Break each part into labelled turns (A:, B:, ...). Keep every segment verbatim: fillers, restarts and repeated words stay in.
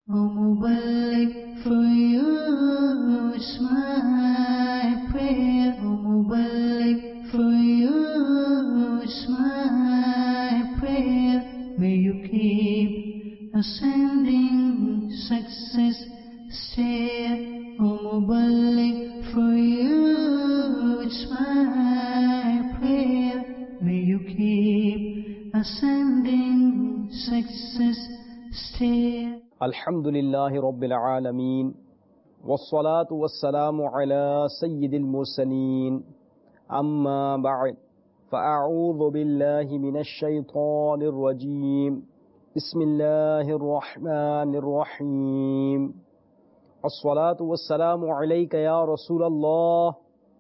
A: O Muballigh, for you it's my prayer. O Muballigh, for you it's my prayer. May you keep ascending success stair. O Muballigh, for you it's my prayer. May you keep ascending success stair.
B: الحمد لله رب العالمين والصلاة والسلام على سيد المرسلين أما بعد فأعوذ بالله من الشيطان الرجيم بسم الله الرحمن الرحيم الصلاة والسلام عليك يا رسول الله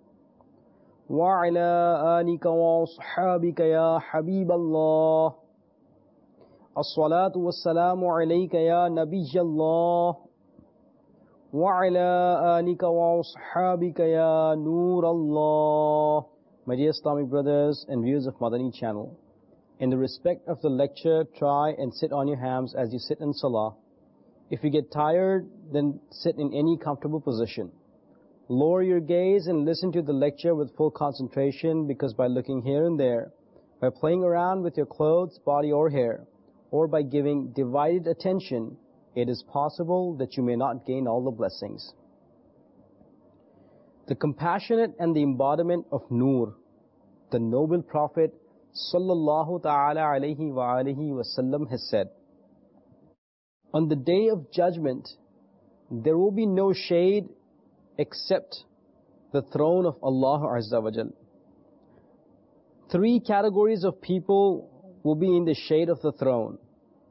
B: وعلى آلك وأصحابك يا حبيب الله الصلاة والسلام عليك يا نبي الله وعلى آلك وأصحابك يا نور الله. My dear Islamic brothers and viewers of Madani channel, in the respect of the lecture, try and sit on your hams as you sit in salah. If you get tired, then sit in any comfortable position. Lower your gaze and listen to the lecture with full concentration, because by looking here and there, by playing around with your clothes, body or hair, or by giving divided attention, it is possible that you may not gain all the blessings. The compassionate and the embodiment of Noor, the noble Prophet sallallahu ta'ala alayhi wa alihi wasallam has said, on the day of judgment, there will be no shade except the throne of Allah Azza wa Jal. Three categories of people will be in the shade of the throne.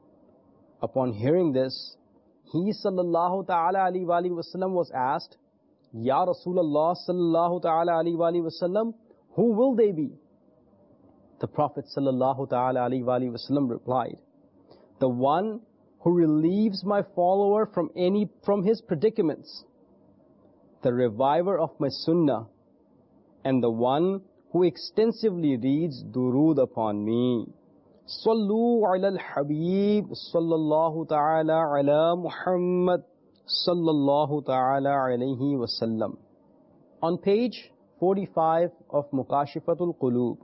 B: Upon hearing this, he sallallahu ta'ala alayhi wa alihi wasallam was asked, Ya Rasulullah sallallahu ta'ala alayhi wa alihi wasallam, who will they be? The Prophet sallallahu ta'ala alayhi wa alihi wasallam replied, the one who relieves my follower from any from his predicaments, the reviver of my sunnah, and the one who extensively reads durood upon me. Sallu ala al-Habib sallallahu ta'ala ala Muhammad sallallahu ta'ala alayhi wasallam. On page forty-five of Mukashifatul Qulub,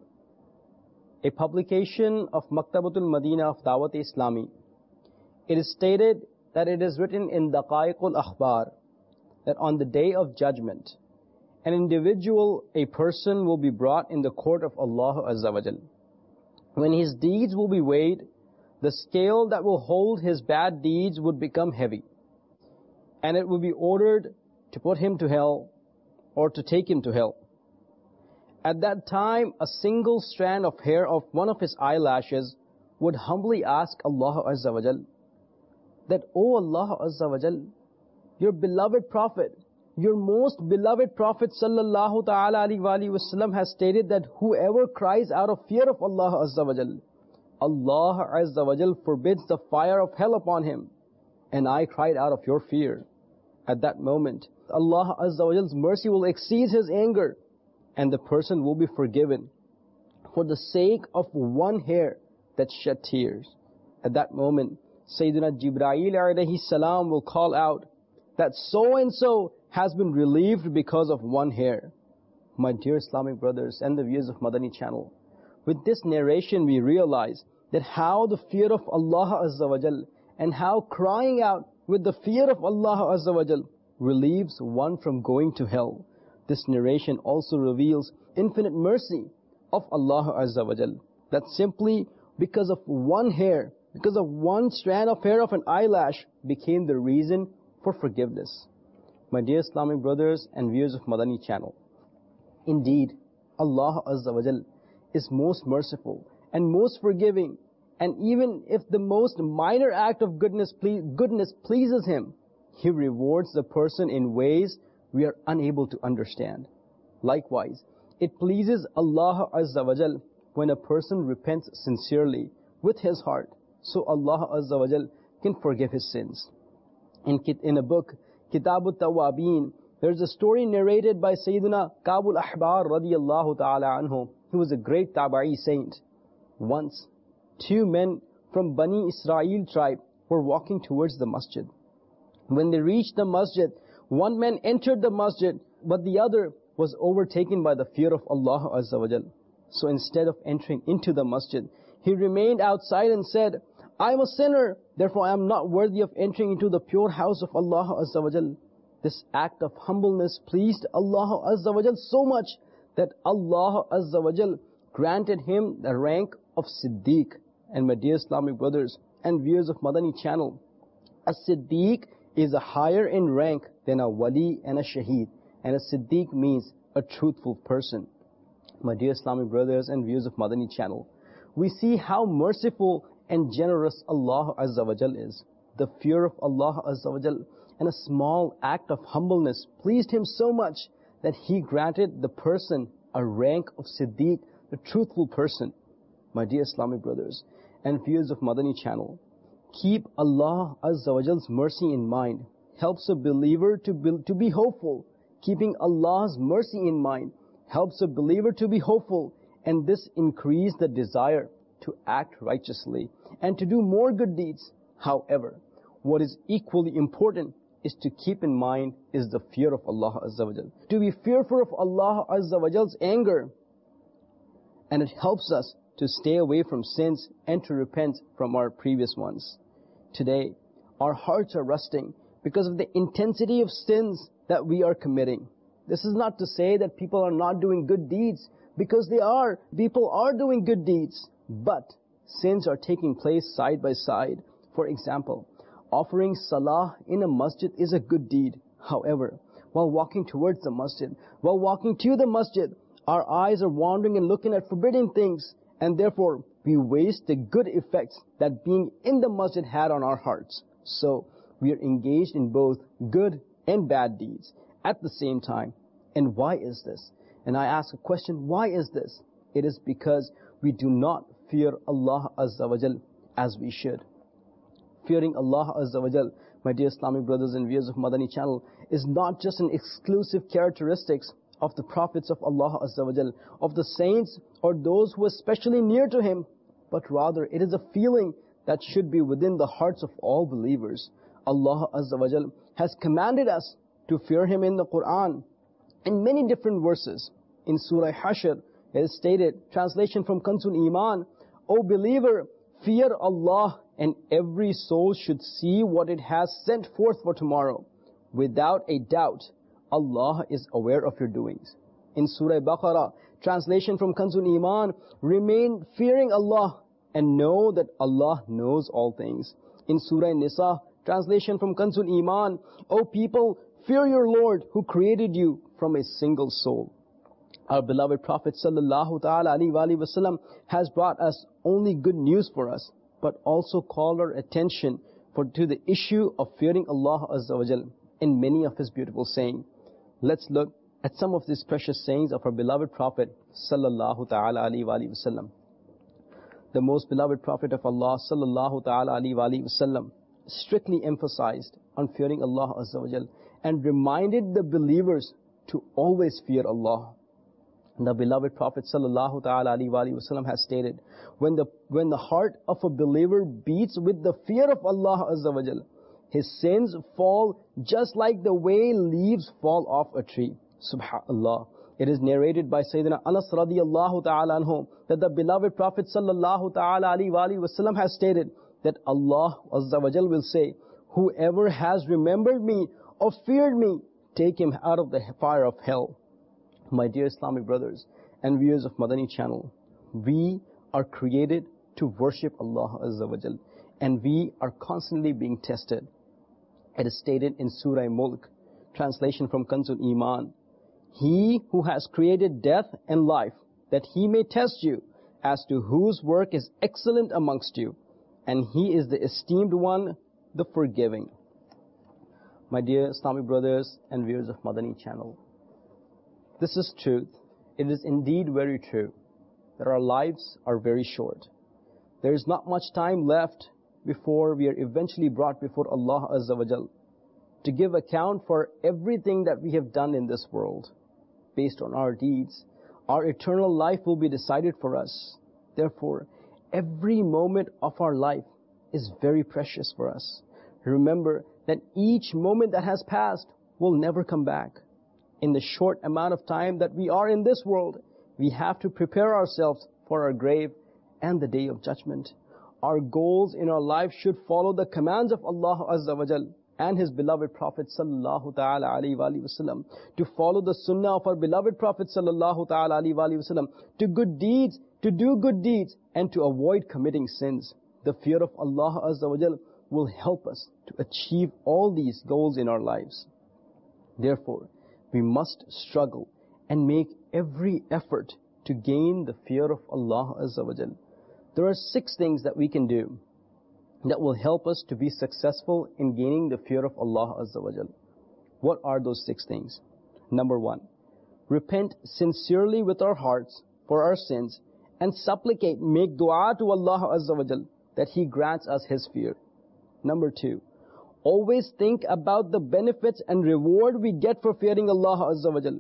B: a publication of Maktabatul Madina of Dawat Islami, it is stated that it is written in Daqaiqul Akhbar that on the day of judgment, an individual, a person will be brought in the court of Allah Azza wa Jal. When his deeds will be weighed, the scale that will hold his bad deeds would become heavy, and it will be ordered to put him to hell or to take him to hell. At that time, a single strand of hair of one of his eyelashes would humbly ask Allah Azza wa Jal that, O Allah Azza wa Jal, your beloved Prophet, your most beloved Prophet sallallahu ta'ala alayhi wa alihi wasallam has stated that whoever cries out of fear of Allah Azza wa Jal, Allah Azza wa Jal forbids the fire of hell upon him. And I cried out of your fear. At that moment, Allah Azza wa Jal's mercy will exceed his anger, and the person will be forgiven for the sake of one hair that shed tears. At that moment, Sayyidina Jibreel alayhi salam will call out that so and so has been relieved because of one hair. My dear Islamic brothers and the viewers of Madani channel, with this narration we realize that how the fear of Allah Azza wa Jal and how crying out with the fear of Allah Azza wa Jal relieves one from going to hell. This narration also reveals infinite mercy of Allah Azza wa Jal, that simply because of one hair, because of one strand of hair of an eyelash, became the reason for forgiveness. My dear Islamic brothers and viewers of Madani channel, indeed, Allah Azza wa Jal is most merciful and most forgiving, and even if the most minor act of goodness, ple goodness pleases Him, He rewards the person in ways we are unable to understand. Likewise, it pleases Allah Azza wa Jal when a person repents sincerely with his heart, so Allah Azza wa Jal can forgive his sins. In, in a book, Kitabut Tawabin, there's a story narrated by Sayyidina Kabul Ahbar radiyallahu ta'ala anhu. He was a great Taba'i saint. Once, two men from Bani Israel tribe were walking towards the masjid. When they reached the masjid, one man entered the masjid, but the other was overtaken by the fear of Allah Azza wa Jal. So instead of entering into the masjid, he remained outside and said, I am a sinner, therefore I am not worthy of entering into the pure house of Allah Azza wa Jal. This act of humbleness pleased Allah Azza wa Jal so much that Allah Azza wa Jal granted him the rank of Siddiq. And my dear Islamic brothers and viewers of Madani channel, a Siddiq is a higher in rank than a Wali and a Shaheed. And a Siddiq means a truthful person. My dear Islamic brothers and viewers of Madani channel, we see how merciful and generous Allah Azza wa Jal is. The fear of Allah Azza wa Jal and a small act of humbleness pleased him so much that he granted the person a rank of Siddiq, the truthful person. My dear Islamic brothers and viewers of Madani channel, keep Allah Azza wa Jal's mercy in mind. Helps a believer to be, to be hopeful. Keeping Allah's mercy in mind helps a believer to be hopeful, and this increases the desire to act righteously and to do more good deeds. However, what is equally important is to keep in mind is the fear of Allah Azza wa Jal. To be fearful of Allah Azza wa Jal's anger, and it helps us to stay away from sins and to repent from our previous ones. Today, our hearts are rusting because of the intensity of sins that we are committing. This is not to say that people are not doing good deeds, because they are. People are doing good deeds, but sins are taking place side by side. For example, offering salah in a masjid is a good deed. However, while walking towards the masjid, while walking to the masjid, our eyes are wandering and looking at forbidden things, and therefore we waste the good effects that being in the masjid had on our hearts. So we are engaged in both good and bad deeds at the same time. And why is this? And I ask a question, why is this? It is because we do not fear Allah Azza wa Jal as we should. Fearing Allah Azza wa Jal, my dear Islamic brothers and viewers of Madani channel, is not just an exclusive characteristics of the prophets of Allah Azza wa Jal, of the saints or those who are especially near to Him, but rather it is a feeling that should be within the hearts of all believers. Allah Azza wa Jal has commanded us to fear Him in the Quran in many different verses. In Surah Hashr, it is stated, translation from Kanzul Iman, O believer, fear Allah, and every soul should see what it has sent forth for tomorrow. Without a doubt, Allah is aware of your doings. In Surah Baqarah, translation from Kanzul Iman, remain fearing Allah and know that Allah knows all things. In Surah Nisa, translation from Kanzul Iman, O people, fear your Lord who created you from a single soul. Our beloved Prophet sallallahu ta'ala alayhi wa sallam has brought us only good news for us, but also called our attention for, to the issue of fearing Allah Azza wa Jal in many of His beautiful sayings. Let's look at some of these precious sayings of our beloved Prophet sallallahu ta'ala alayhi wa sallam. The most beloved Prophet of Allah sallallahu ta'ala alayhi wa sallam strictly emphasized on fearing Allah Azza wa Jal and reminded the believers to always fear Allah. The beloved Prophet sallallahu ta'ala alayhi wa sallam has stated, when the when the heart of a believer beats with the fear of Allah Azza wa Jal, his sins fall just like the way leaves fall off a tree. Subhanallah. It is narrated by Sayyidina Anas radiyallahu ta'ala anhu that the beloved Prophet sallallahu ta'ala alayhi wa sallam has stated that Allah Azza wa Jal will say, whoever has remembered me or feared me, take him out of the fire of hell. My dear Islamic brothers and viewers of Madani channel, we are created to worship Allah Azza wa Jal, and we are constantly being tested. It is stated in Surah Mulk, translation from Kanzul Iman, He who has created death and life, that He may test you as to whose work is excellent amongst you, and He is the esteemed one, the forgiving. My dear Islamic brothers and viewers of Madani channel, this is truth. It is indeed very true that our lives are very short. There is not much time left before we are eventually brought before Allah Azza wa Jal to give account for everything that we have done in this world. Based on our deeds, our eternal life will be decided for us. Therefore, every moment of our life is very precious for us. Remember that each moment that has passed will never come back. In the short amount of time that we are in this world, we have to prepare ourselves for our grave and the day of judgment. Our goals in our life should follow the commands of Allah Azza wa Jal and His beloved Prophet sallallahu ta'ala alayhi wa sallam, to follow the sunnah of our beloved Prophet sallallahu ta'ala alayhi wa sallam, to good deeds, to do good deeds, and to avoid committing sins. The fear of Allah Azza wa Jal will help us to achieve all these goals in our lives. Therefore, we must struggle and make every effort to gain the fear of Allah Azza wa Jal. There are six things that we can do that will help us to be successful in gaining the fear of Allah Azza wa Jal. What are those six things? Number one, repent sincerely with our hearts for our sins and supplicate, make dua to Allah Azza wa Jal that He grants us His fear. Number two, always think about the benefits and reward we get for fearing Allah Azza wa Jal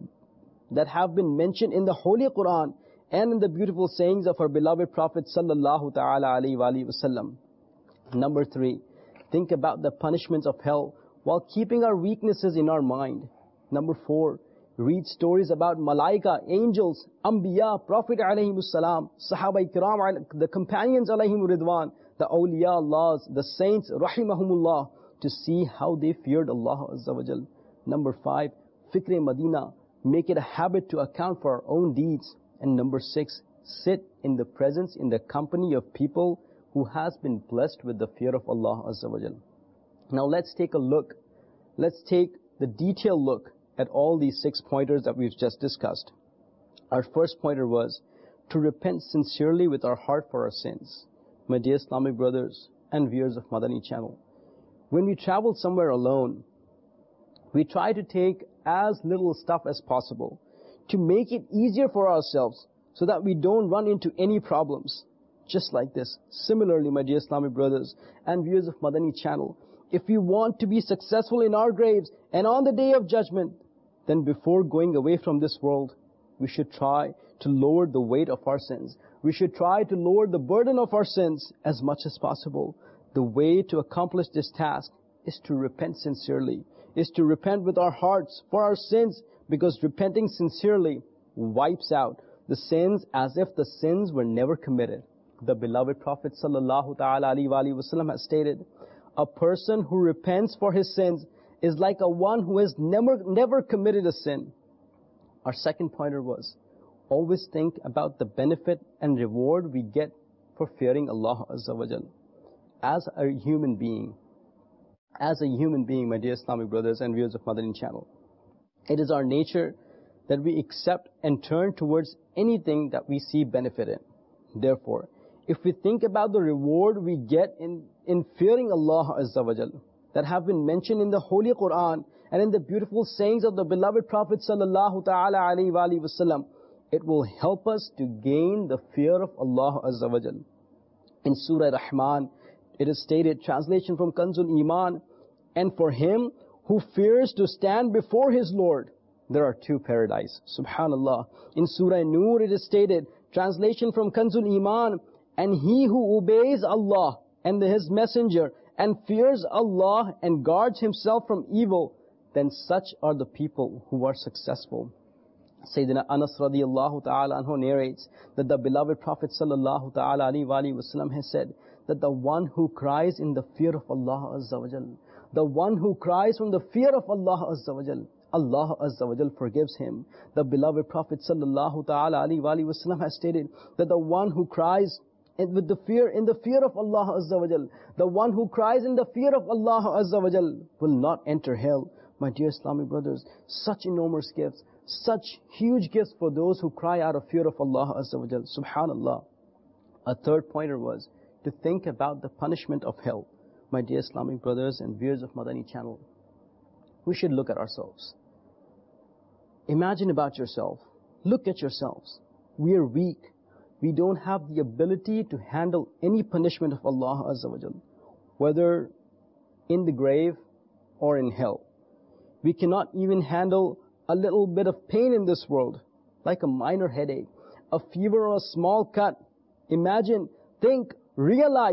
B: that have been mentioned in the Holy Quran and in the beautiful sayings of our beloved Prophet sallallahu ta'ala alayhi wa sallam. Number three, think about the punishments of hell while keeping our weaknesses in our mind. Number four, read stories about malaika, angels, anbiya, Prophet alayhimus salam, sahaba ikram, the companions alayhim ridwan, the awliya Allahs, the saints rahimahumullah, to see how they feared Allah Azza wa Jal. Number five, fikr Madina, make it a habit to account for our own deeds. And number six, sit in the presence, in the company of people who has been blessed with the fear of Allah Azza wa Jal. Now let's take a look, let's take the detailed look at all these six pointers that we've just discussed. Our first pointer was to repent sincerely with our heart for our sins. My dear Islamic brothers and viewers of Madani channel, when we travel somewhere alone, we try to take as little stuff as possible to make it easier for ourselves so that we don't run into any problems. Just like this. Similarly, my dear Islamic brothers and viewers of Madani channel, if we want to be successful in our graves and on the day of judgment, then before going away from this world, we should try to lower the weight of our sins. We should try to lower the burden of our sins as much as possible. The way to accomplish this task is to repent sincerely, is to repent with our hearts for our sins, because repenting sincerely wipes out the sins as if the sins were never committed. The beloved Prophet sallallahu ta'ala alayhi wa sallam has stated, a person who repents for his sins is like a one who has never, never committed a sin. Our second pointer was, always think about the benefit and reward we get for fearing Allah Azza wa Jal. As a human being, as a human being, my dear Islamic brothers and viewers of Madani channel, it is our nature that we accept and turn towards anything that we see benefit in. Therefore, if we think about the reward we get in, in fearing Allah Azza wa Jal, that have been mentioned in the Holy Quran and in the beautiful sayings of the beloved Prophet sallallahu ta'ala alayhi wa sallam, it will help us to gain the fear of Allah Azza wa Jal. In Surah Rahman, it is stated, translation from Kanzul Iman, and for him who fears to stand before his Lord, there are two paradise. Subhanallah. In Surah Nur, it is stated, translation from Kanzul Iman, and he who obeys Allah and His Messenger and fears Allah and guards himself from evil, then such are the people who are successful. Sayyidina Anas radiyallahu ta'ala anhu narrates that the beloved Prophet sallallahu ta'ala alayhi wa sallam has said that the one who cries in the fear of Allah Azza wa Jal, the one who cries from the fear of Allah Azza wa Jal, Allah Azza wa Jal forgives him. The beloved Prophet sallallahu ta'ala alayhi wa sallam has stated that the one who cries in, with the fear, in the fear of Allah Azza wa Jal, the one who cries in the fear of Allah Azza wa Jal will not enter hell. My dear Islamic brothers, such enormous gifts, such huge gifts for those who cry out of fear of Allah Azza wa Jal. Subhanallah. A third pointer was to think about the punishment of hell. My dear Islamic brothers and viewers of Madani channel, we should look at ourselves. Imagine about yourself. Look at yourselves. We are weak. We don't have the ability to handle any punishment of Allah Azza wa Jal, whether in the grave or in hell. We cannot even handle a little bit of pain in this world, like a minor headache, a fever or a small cut. Imagine, think, realize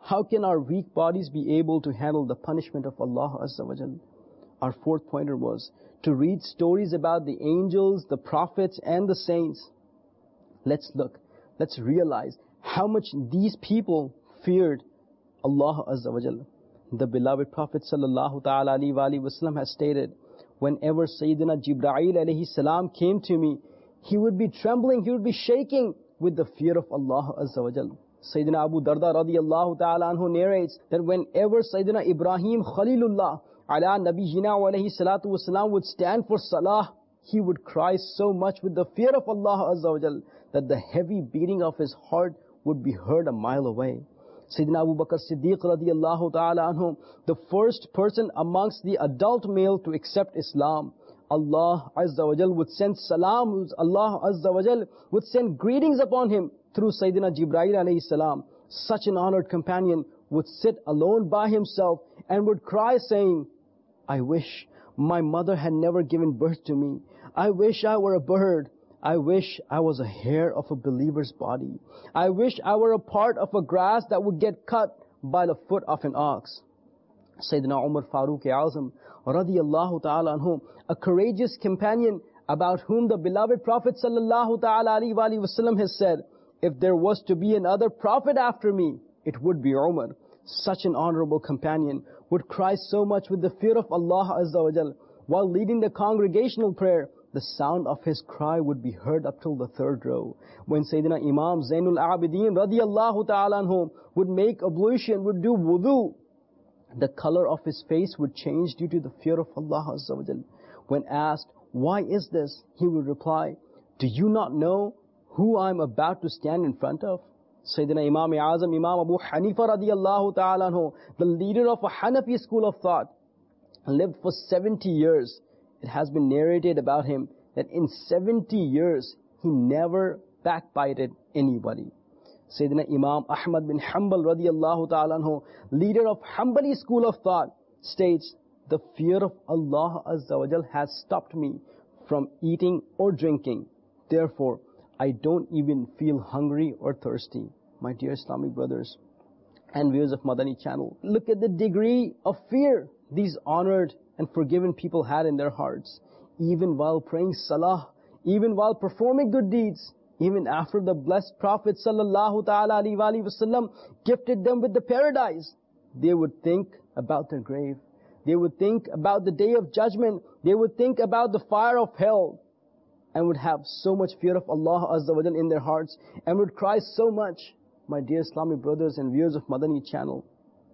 B: How can our weak bodies be able to handle the punishment of Allah Azza wa Jal? Our fourth pointer was to read stories about the angels, the prophets, and the saints. Let's look, let's realize how much these people feared Allah Azza wa Jal. The beloved Prophet sallallahu ta'ala alayhi wa alayhi wa sallam has stated, whenever Sayyidina Jibreel alayhi salam came to me, he would be trembling, he would be shaking with the fear of Allah Azza wa Jal. Sayyidina Abu Darda radiyallahu ta'ala anhu narrates that whenever Sayyidina Ibrahim Khalilullah ala Nabiyina wa alayhi salatu wa salam would stand for salah, he would cry so much with the fear of Allah Azza wa Jal that the heavy beating of his heart would be heard a mile away. Sayyidina Abu Bakr Siddiq radiyallahu ta'ala anhu, the first person amongst the adult male to accept Islam, Allah Azza wa Jal would send salam, Allah Azza wa Jal would send greetings upon him through Sayyidina Jibreel alayhi salam. Such an honored companion would sit alone by himself and would cry saying, I wish my mother had never given birth to me. I wish I were a bird. I wish I was a hair of a believer's body. I wish I were a part of a grass that would get cut by the foot of an ox. Sayyidina Umar Farooq Azam radiyallahu ta'ala anhu, a courageous companion about whom the beloved Prophet sallallahu ta'ala alayhi wa sallam has said, if there was to be another prophet after me, it would be Umar. Such an honorable companion would cry so much with the fear of Allah Azza wa Jal. While leading the congregational prayer, the sound of his cry would be heard up till the third row. When Sayyidina Imam Zainul Abidin radiyallahu ta'ala anhu would make ablution, would do wudu, the color of his face would change due to the fear of Allah Azza wa Jal. When asked, why is this? He would reply, do you not know who I'm about to stand in front of? Sayyidina Imam Azam, Imam Abu Hanifa radiyallahu ta'ala anhu, the leader of a Hanafi school of thought, lived for seventy years. It has been narrated about him that in seventy years, he never backbited anybody. Sayyidina Imam Ahmad bin Hanbal radiyallahu ta'ala anhu, leader of Hanbali school of thought, states, the fear of Allah Azza wa Jal has stopped me from eating or drinking. Therefore, I don't even feel hungry or thirsty. My dear Islamic brothers and viewers of Madani channel, look at the degree of fear these honored and forgiven people had in their hearts. Even while praying salah, even while performing good deeds, even after the blessed Prophet sallallahu ta'ala alayhi wa sallam gifted them with the paradise, they would think about their grave. They would think about the day of judgment. They would think about the fire of hell, and would have so much fear of Allah Azza wa Jal in their hearts, and would cry so much. My dear Islamic brothers and viewers of Madani channel,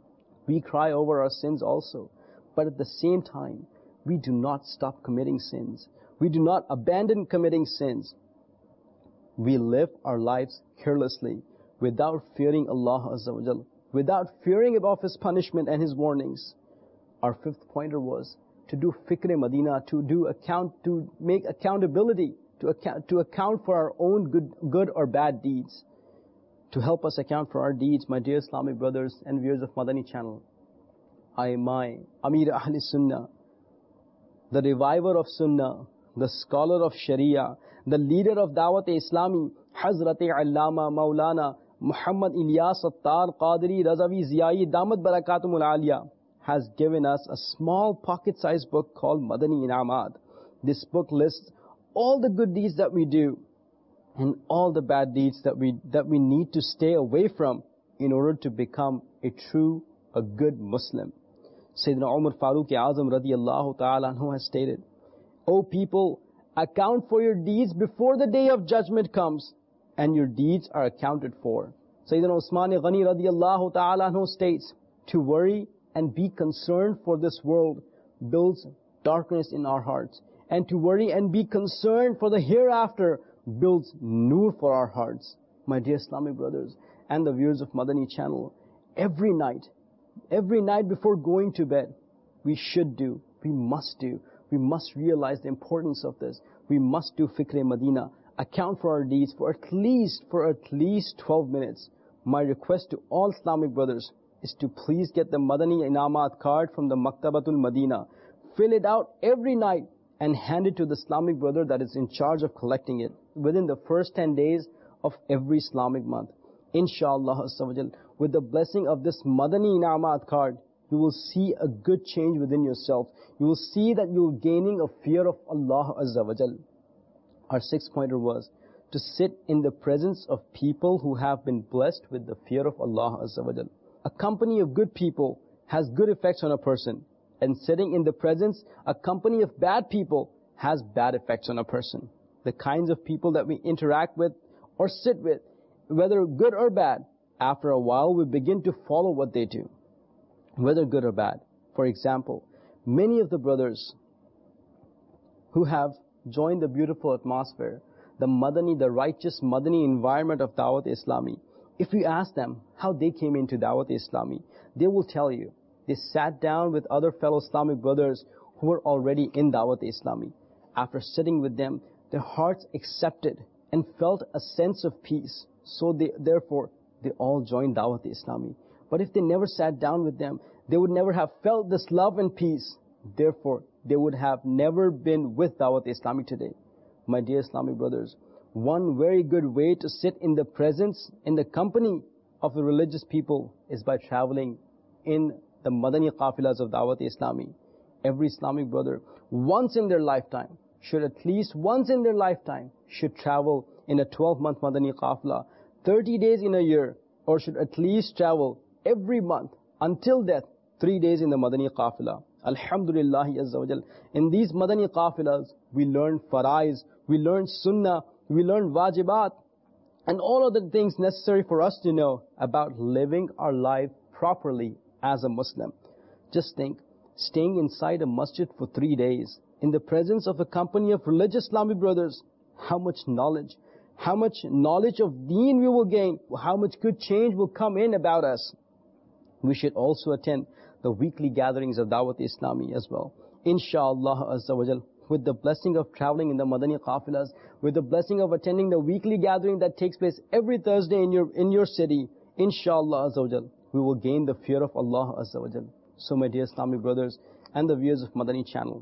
B: we cry over our sins also, but at the same time, we do not stop committing sins. We do not abandon committing sins. We live our lives carelessly, without fearing Allah Azza wa Jal, without fearing about His punishment and His warnings. Our fifth pointer was to do fikr Madina, to do account, to make accountability, to account, to account for our own good, good or bad deeds. To help us account for our deeds, my dear Islamic brothers and viewers of Madani channel, I am my Amir Ahli Sunnah, the reviver of Sunnah, the scholar of Sharia, the leader of Dawat-e-Islami, Hazrat Allama Maulana Muhammad Ilyas Attar Qadri Razavi Ziyai Damat Barakatumul Aliyah, has given us a small pocket-sized book called Madani Inamat. This book lists all the good deeds that we do and all the bad deeds that we that we need to stay away from in order to become a true, a good Muslim. Sayyidina Umar Farooq Azam radiyallahu ta'ala anhu has stated, O people, account for your deeds before the day of judgment comes, and your deeds are accounted for. Sayyidina Usman Ghani radiyallahu ta'ala anhu states, to worry and be concerned for this world builds darkness in our hearts. And to worry and be concerned for the hereafter builds nur for our hearts. My dear Islamic brothers and the viewers of Madani channel, every night, every night before going to bed, we should do, we must do, we must realize the importance of this. We must do Fikr Madina, account for our deeds for at least, for at least twelve minutes. My request to all Islamic brothers is to please get the Madani Inamat card from the Maktabatul Madina. Fill it out every night and hand it to the Islamic brother that is in charge of collecting it within the first ten days of every Islamic month. Inshallah, with the blessing of this Madani Ina'amat card, you will see a good change within yourself. You will see that you're gaining a fear of Allah Azza wa Jal. Our sixth pointer was to sit in the presence of people who have been blessed with the fear of Allah Azza wa Jal. A company of good people has good effects on a person, and sitting in the presence, a company of bad people has bad effects on a person. The kinds of people that we interact with or sit with, whether good or bad, after a while we begin to follow what they do, whether good or bad. For example, many of the brothers who have joined the beautiful atmosphere, the Madani, the righteous Madani environment of Dawat Islami, if you ask them how they came into Dawat Islami, they will tell you they sat down with other fellow Islamic brothers who were already in Dawat Islami. After sitting with them, their hearts accepted and felt a sense of peace. So they, therefore, they all joined Dawat Islami. But if they never sat down with them, they would never have felt this love and peace. Therefore, they would have never been with Dawat Islami today. My dear Islamic brothers, one very good way to sit in the presence, in the company of the religious people is by traveling in the Madani Qafilas of Dawat Islami. Every Islamic brother, once in their lifetime, should at least once in their lifetime, should travel in a twelve-month Madani Qafila, thirty days in a year, or should at least travel every month until death, three days in the Madani Qafila. Alhamdulillah Azza wa Jal. In these Madani Qafilas, we learn faraiz, we learn sunnah, we learn wajibat, and all of the things necessary for us to know about living our life properly as a Muslim. Just think, staying inside a masjid for three days, in the presence of a company of religious Islamic brothers, how much knowledge, how much knowledge of deen we will gain, how much good change will come in about us. We should also attend the weekly gatherings of Dawat Islami as well. Insha'Allah Azza wa Jal, with the blessing of traveling in the Madani Qafilas, with the blessing of attending the weekly gathering that takes place every Thursday in your in your city, Insha'Allah Azza wa Jal, we will gain the fear of Allah Azza wa Jal. So my dear Islamic brothers and the viewers of Madani channel,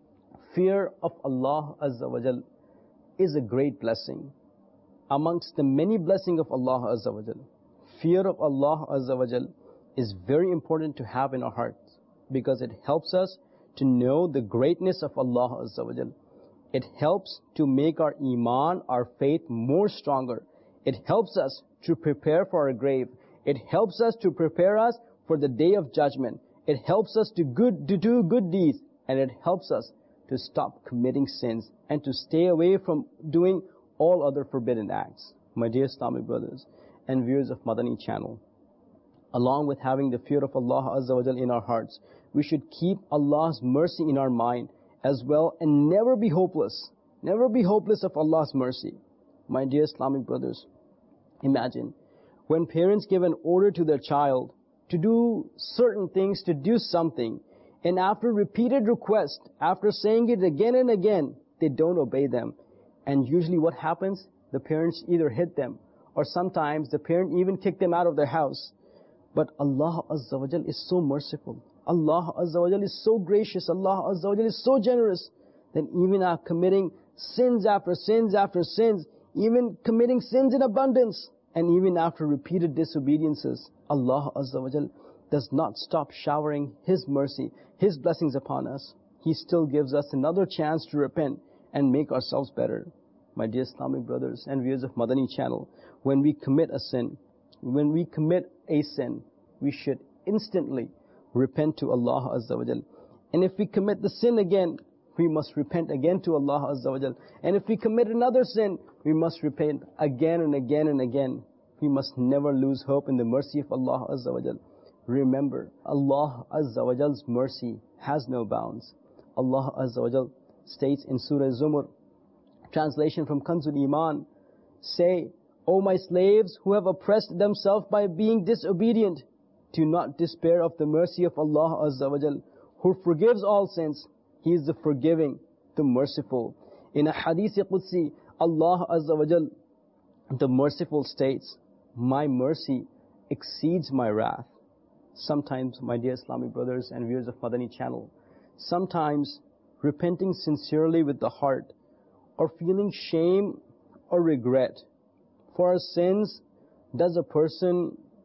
B: fear of Allah Azza wa Jal is a great blessing. Amongst the many blessings of Allah Azza wa Jal, fear of Allah Azza wa Jal is very important to have in our hearts, because it helps us to know the greatness of Allah Azza wa Jal. It helps to make our iman, our faith more stronger. It helps us to prepare for our grave. It helps us to prepare us for the day of judgment. It helps us to, good, to do good deeds, and it helps us to stop committing sins and to stay away from doing all other forbidden acts. My dear Islamic brothers and viewers of Madani channel, along with having the fear of Allah Azza wa Jal in our hearts, we should keep Allah's mercy in our mind as well, and never be hopeless. Never be hopeless of Allah's mercy. My dear Islamic brothers, imagine when parents give an order to their child to do certain things, to do something, and after repeated request, after saying it again and again, they don't obey them. And usually what happens? The parents either hit them, or sometimes the parent even kick them out of their house. But Allah Azza wa Jal is so merciful. Allah Azza wa Jal is so gracious. Allah Azza wa Jal is so generous that even after committing sins after sins after sins, even committing sins in abundance, and even after repeated disobediences, Allah Azza wa Jal does not stop showering His mercy, His blessings upon us. He still gives us another chance to repent and make ourselves better. My dear Islamic brothers and viewers of Madani channel, when we commit a sin, when we commit a sin, we should instantly repent to Allah Azza wa Jal. And if we commit the sin again, we must repent again to Allah Azza wa Jal. And if we commit another sin, we must repent again and again and again. We must never lose hope in the mercy of Allah Azza wa Jal. Remember, Allah Azza wa Jal's mercy has no bounds. Allah Azza wa Jal states in Surah Zumar, translation from Kanzul Iman, say, O my slaves who have oppressed themselves by being disobedient, do not despair of the mercy of Allah Azza wa Jal, who forgives all sins. He is the forgiving, the merciful. In a Hadith Qudsi, Allah Azza wa Jal, the merciful, states, my mercy exceeds my wrath. Sometimes, my dear Islamic brothers and viewers of Madani channel, sometimes repenting sincerely with the heart, or feeling shame or regret for our sins, does a person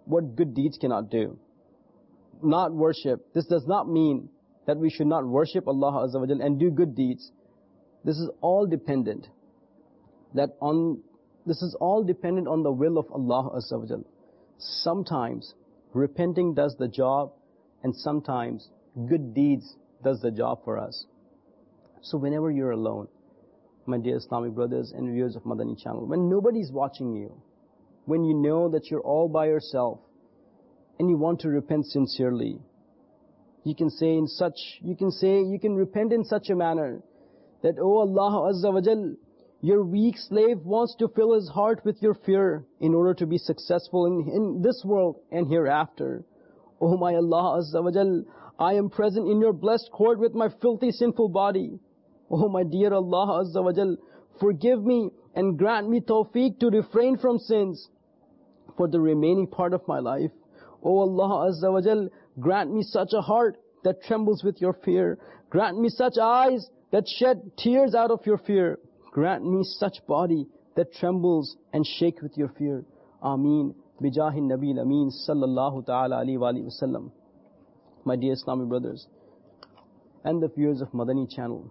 B: what good deeds cannot do. Not worship. This does not mean that we should not worship Allah Azza wa Jal and do good deeds. This is all dependent. That on this is all dependent on the will of Allah Azza wa Jal. Sometimes repenting does the job, and sometimes good deeds does the job for us. So whenever you're alone, my dear Islamic brothers and viewers of Madani channel, when nobody's watching you, when you know that you're all by yourself, and you want to repent sincerely, you can say in such, you can say, you can repent in such a manner that, oh Allah Azza wa Jal, your weak slave wants to fill his heart with your fear in order to be successful in, in this world and hereafter. Oh my Allah Azza wa Jal, I am present in your blessed court with my filthy sinful body. Oh my dear Allah Azza wa Jal, forgive me and grant me tawfiq to refrain from sins for the remaining part of my life. Oh Allah Azza wa Jal, grant me such a heart that trembles with your fear. Grant me such eyes that shed tears out of your fear. Grant me such body that trembles and shakes with your fear. Ameen. Bijahi Nabi Ameen sallallahu ta'ala alayhi wa alihi wa sallam. My dear Islamic brothers and the viewers of Madani channel,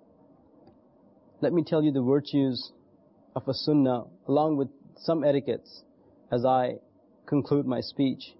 B: let me tell you the virtues of a sunnah along with some etiquettes as I conclude my speech.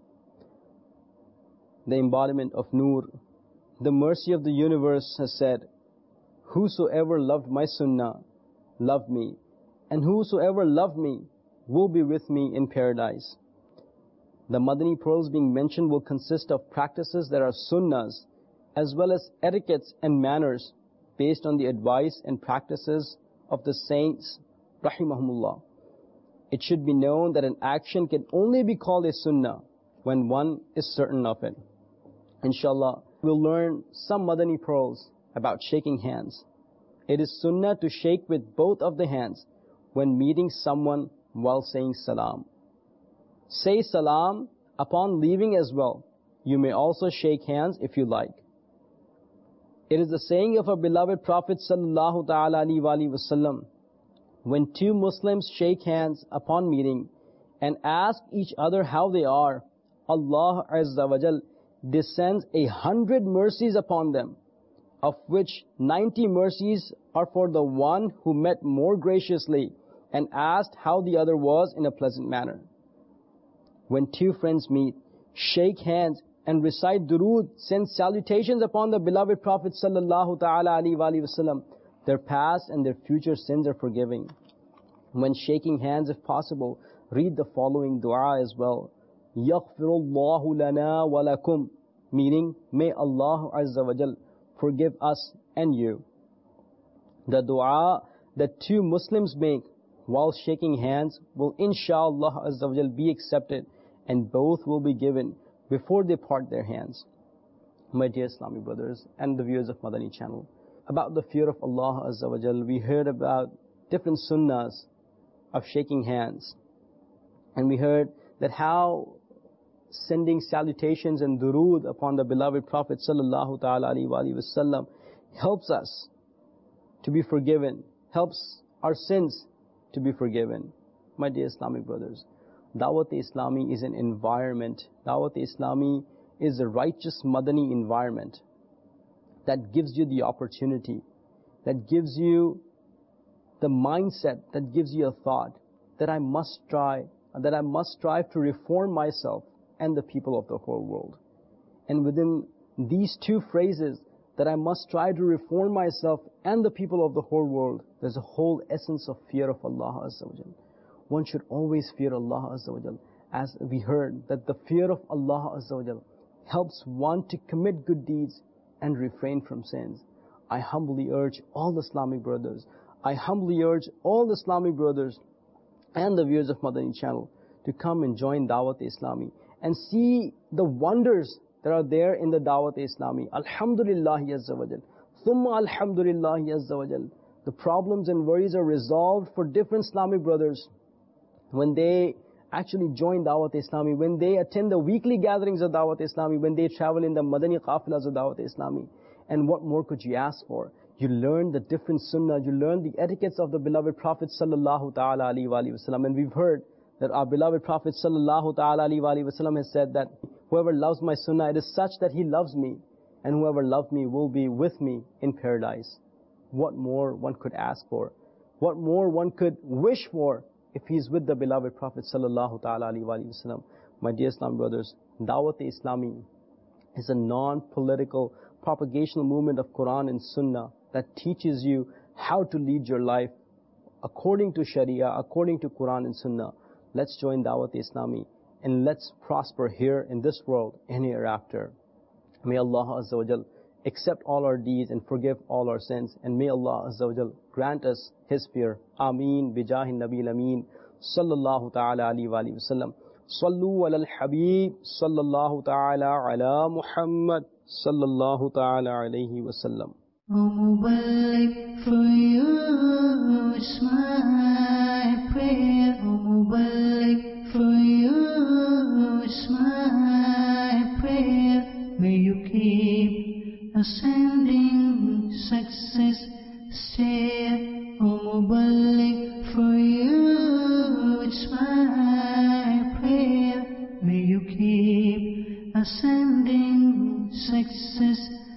B: The embodiment of Noor, the mercy of the universe has said, whosoever loved my sunnah loved me, and whosoever loved me will be with me in paradise. The Madani pearls being mentioned will consist of practices that are sunnahs as well as etiquettes and manners based on the advice and practices of the saints, rahimahumullah. It should be known that an action can only be called a sunnah when one is certain of it. Inshallah, we'll learn some Madani pearls about shaking hands. It is sunnah to shake with both of the hands when meeting someone while saying salam. Say salam upon leaving as well. You may also shake hands if you like. It is the saying of our beloved Prophet sallallahu ta'ala alayhi wa alihi wa sallam, when two Muslims shake hands upon meeting and ask each other how they are, Allah Azza wa Jal descends a hundred mercies upon them, of which ninety mercies are for the one who met more graciously and asked how the other was in a pleasant manner. When two friends meet, shake hands and recite durood, send salutations upon the beloved Prophet sallallahu ta'ala alayhi wa sallam, their past and their future sins are forgiving. When shaking hands, if possible, read the following dua as well. Yaghfirullahu lana wa lakum, meaning, may Allah Azza wa Jal forgive us and you. The dua that two Muslims make while shaking hands will inshallah Azza wa Jal be accepted, and both will be given before they part their hands. My dear Islamic brothers and the viewers of Madani channel, about the fear of Allah Azza wa Jal, we heard about different sunnahs of shaking hands. And we heard that how sending salutations and durood upon the beloved Prophet sallallahu ta'ala alayhi wa sallam helps us to be forgiven, helps our sins to be forgiven. My dear Islamic brothers, Dawat-e-Islami is an environment. Dawat-e-Islami is a righteous Madani environment that gives you the opportunity, that gives you the mindset, that gives you a thought that I must try, that I must strive to reform myself and the people of the whole world. And within these two phrases, that I must try to reform myself and the people of the whole world, there's a whole essence of fear of Allah Azza wa Jal. One should always fear Allah Azza wa Jal. As we heard, that the fear of Allah Azza wa Jal helps one to commit good deeds and refrain from sins. I humbly urge all the Islamic brothers, I humbly urge all the Islamic brothers and the viewers of Madani channel to come and join Dawat-e-Islami and see the wonders that are there in the Dawat-e-Islami. Alhamdulillah Azza wa Jal. Thumma Alhamdulillah Azza wa Jal. The problems and worries are resolved for different Islamic brothers when they actually join Dawat-e-Islami, when they attend the weekly gatherings of Dawat-e-Islami, when they travel in the Madani qafilas of Dawat-e-Islami. And what more could you ask for? You learn the different sunnah, you learn the etiquettes of the beloved Prophet sallallahu ta'ala alayhi wa sallam. And we've heard that our beloved Prophet sallallahu ta'ala alayhi wa sallam has said that whoever loves my sunnah, it is such that he loves me, and whoever loves me will be with me in paradise. What more one could ask for? What more one could wish for if he's with the beloved Prophet sallallahu ta'ala alayhi wa sallam? My dear Islam brothers, Dawat-e-Islami is a non-political propagational movement of Quran and Sunnah that teaches you how to lead your life according to Sharia, according to Quran and Sunnah. Let's join Dawat-e-Islami and let's prosper here in this world and hereafter. May Allah Azza wa Jal accept all our deeds and forgive all our sins, and may Allah Azza wa Jal grant us His fear. Ameen. Bijahin Nabil Ameen. Sallallahu ta'ala alayhi wa sallam. Sallu ala al-Habib. Sallallahu ta'ala ala Muhammad. Sallallahu ta'ala alayhi wa sallam.
A: O Muballigh, for you it's my prayer. O Muballigh, for you it's my prayer. May you keep ascending success stair. O Muballigh, for you it's my prayer. May you keep ascending success